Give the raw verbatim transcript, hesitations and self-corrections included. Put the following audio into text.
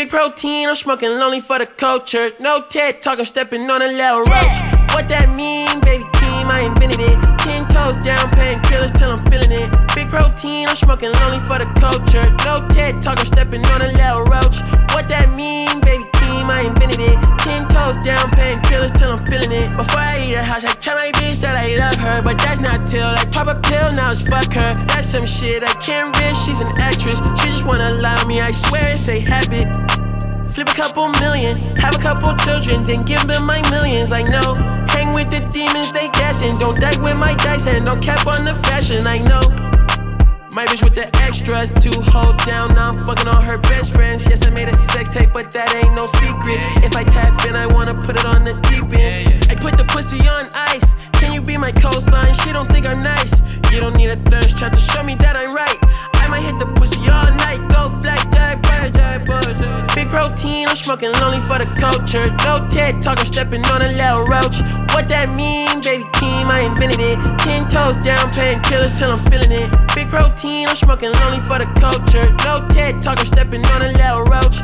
Big protein, I'm smoking lonely for the culture. No TED talk, I'm stepping on a little roach. What that mean, baby Keem, I invented it. Ten toes down, painkillers till I'm feeling it. Big protein, I'm smoking lonely for the culture. No TED talk, I'm stepping on a little roach. What that mean, baby Keem, I invented it. Ten toes down, painkillers till I'm feeling it. Before I leave the house, I tell my bitch that I love her, but that's not till I pop a pill, now it's fuck her. That's some shit I can't risk, she's an actress. She just wanna lie on me, I swear it's a habit. Flip a couple million, have a couple children, then give them my millions. I know, hang with the demons, they guessing. Don't die with my dice and don't cap on the fashion. I know, my bitch with the extras to hold down. Now I'm fucking all her best friends. Yes, I made a sex tape, but that ain't no secret. If I tap in, I wanna put it on the deep end. I put the pussy on ice. Can you be my cosign? She don't think I'm nice. You don't need a thirst trap to show me that I'm right. I might hit the pussy all night. Go flat, die, bird, die, bird. Big protein, I'm smoking lonely for the culture. No TED talk, I'm stepping on a little roach. What that mean, baby Keem, I invented it. Ten toes down, painkillers till I'm feeling it. Big protein, I'm smoking lonely for the culture. No TED talk, I'm stepping on a little roach.